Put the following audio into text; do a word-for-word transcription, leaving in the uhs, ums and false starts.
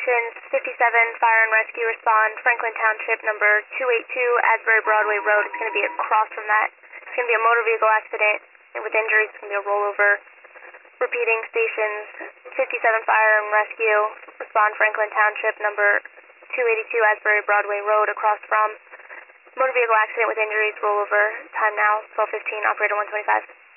stations, fifty-seven, fire and rescue, respond, Franklin Township, number two eighty-two, Asbury Broadway Road. It's going to be across from that. It's going to be a motor vehicle accident, and with injuries, it's going to be a rollover. Repeating, stations, fifty-seven, fire and rescue, respond, Franklin Township, number two eighty-two, Asbury Broadway Road, across from motor vehicle accident with injuries, rollover. Time now, twelve fifteen, operator one twenty-five.